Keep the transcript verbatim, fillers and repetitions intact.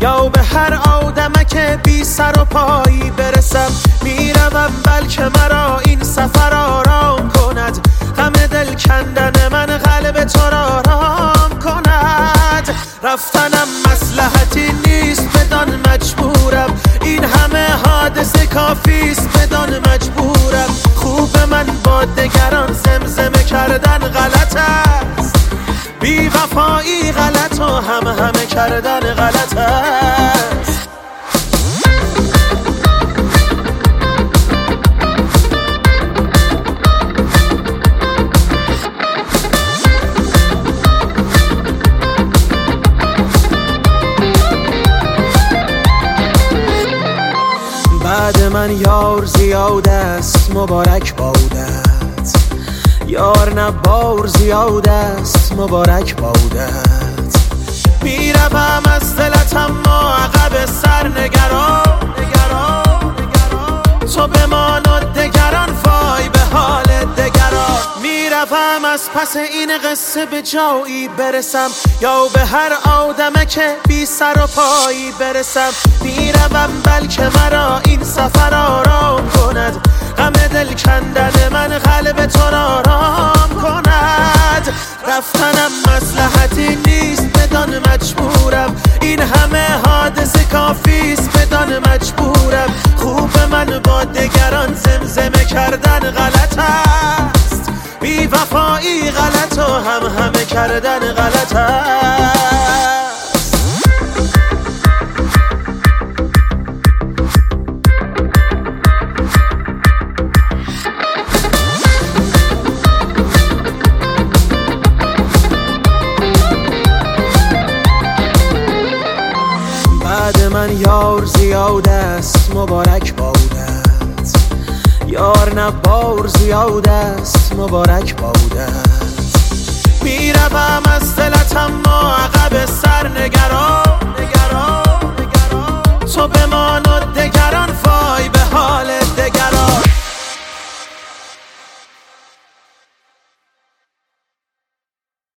یا به هر آدمک بی سر و پایی برسم. میروم بلکه مرا این سفر آرام کند، غم دل کندن من قلب تو را آرام کند. رفتنم مصلحتی نیست بدان مجبورم، این همه حادثه کافیست بدان مجبورم. خوب من با دگران زمزمه کردن غلط است، بی وفایی غلط و هم همه کردن غلط است. بعد من یار زیاد است مبارک بودت، یار نه بار زیاد است مبارک بودت. میروم از دلت اما عقب سر نگران، تو بمان و دگران وای به حال دگران. میروم از پس این قصه به جایی برسم، یا به هر آدمک بی سر و پایی برسم. میروم بلکه مرا این سفر آرام کند، غم دل کندن من قلب تو را آرام کند. رفتنم مصلحتی نیست بدان مجبورم، این همه حادثه کافیست بدان مجبورم. خوب من با دگران زمزمه کردن غلط است، بی وفایی غلط و هم همه کردن غلط است. بعد من یار زیاد است مبارک بودت، یار نه بار زیاد است مبارک بودت. میروم از دلت